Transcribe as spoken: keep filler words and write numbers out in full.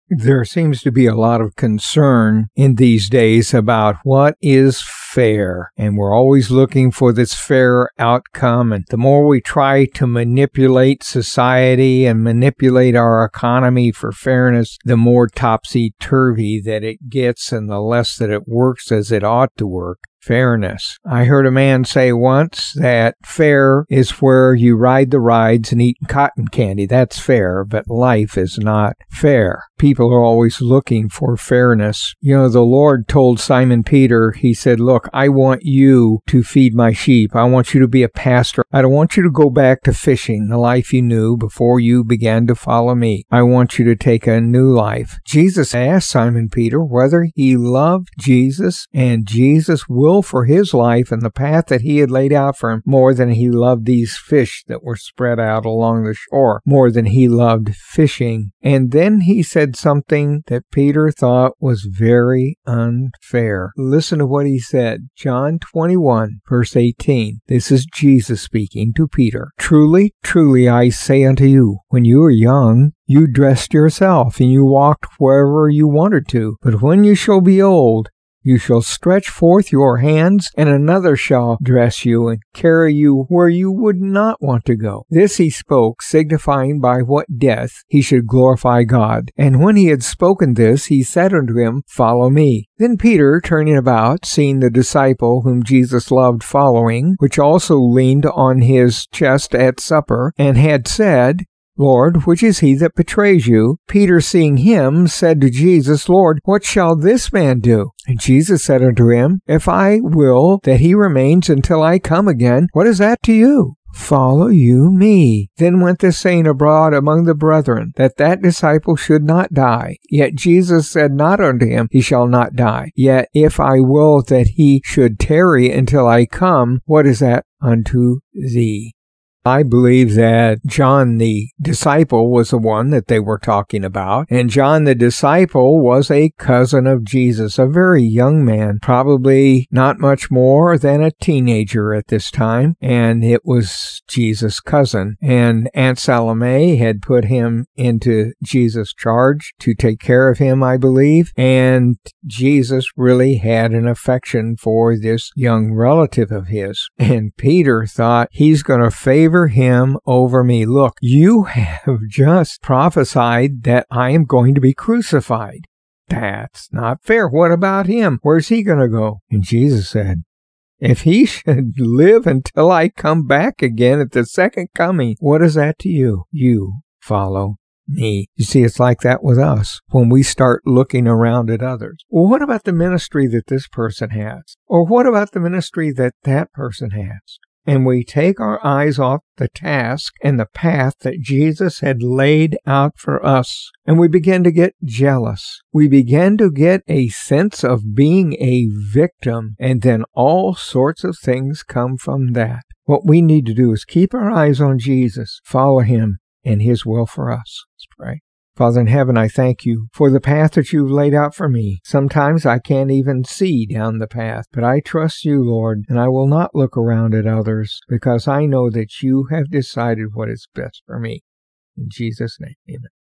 There seems to be a lot of concern in these days about what is fair, and we're always looking for this fair outcome, and the more we try to manipulate society and manipulate our economy for fairness, the more topsy-turvy that it gets and the less that it works as it ought to work. Fairness. I heard a man say once that fair is where you ride the rides and eat cotton candy. That's fair, but life is not fair. People are always looking for fairness. You know, the Lord told Simon Peter, he said, look, I want you to feed my sheep. I want you to be a pastor. I don't want you to go back to fishing, the life you knew before you began to follow me. I want you to take a new life. Jesus asked Simon Peter whether he loved Jesus, and Jesus will for his life and the path that he had laid out for him more than he loved these fish that were spread out along the shore, more than he loved fishing. And then he said something that Peter thought was very unfair. Listen to what he said. John twenty-one, verse eighteen. This is Jesus speaking to Peter. Truly, truly, I say unto you, when you were young, you dressed yourself, and you walked wherever you wanted to. But when you shall be old, you shall stretch forth your hands, and another shall dress you and carry you where you would not want to go. This he spoke, signifying by what death he should glorify God. And when he had spoken this, he said unto him, Follow me. Then Peter, turning about, seeing the disciple whom Jesus loved following, which also leaned on his chest at supper, and had said, Lord, which is he that betrays you? Peter, seeing him, said to Jesus, Lord, what shall this man do? And Jesus said unto him, If I will that he remains until I come again, what is that to you? Follow you me. Then went this saying abroad among the brethren, that that disciple should not die. Yet Jesus said not unto him, He shall not die. Yet if I will that he should tarry until I come, what is that unto thee? I believe that John the disciple was the one that they were talking about, and John the disciple was a cousin of Jesus, a very young man, probably not much more than a teenager at this time, and it was Jesus' cousin. And Aunt Salome had put him into Jesus' charge to take care of him, I believe, and Jesus really had an affection for this young relative of his. And Peter thought, he's going to favor him over me. Look, you have just prophesied that I am going to be crucified. That's not fair. What about him? Where's he going to go? And Jesus said, if he should live until I come back again at the second coming, what is that to you? You follow me. You see, it's like that with us when we start looking around at others. Well, what about the ministry that this person has? Or what about the ministry that that person has? And we take our eyes off the task and the path that Jesus had laid out for us, and we begin to get jealous. We begin to get a sense of being a victim, and then all sorts of things come from that. What we need to do is keep our eyes on Jesus, follow Him, and His will for us. Let's pray. Father in heaven, I thank you for the path that you've laid out for me. Sometimes I can't even see down the path, but I trust you, Lord, and I will not look around at others because I know that you have decided what is best for me. In Jesus' name, amen.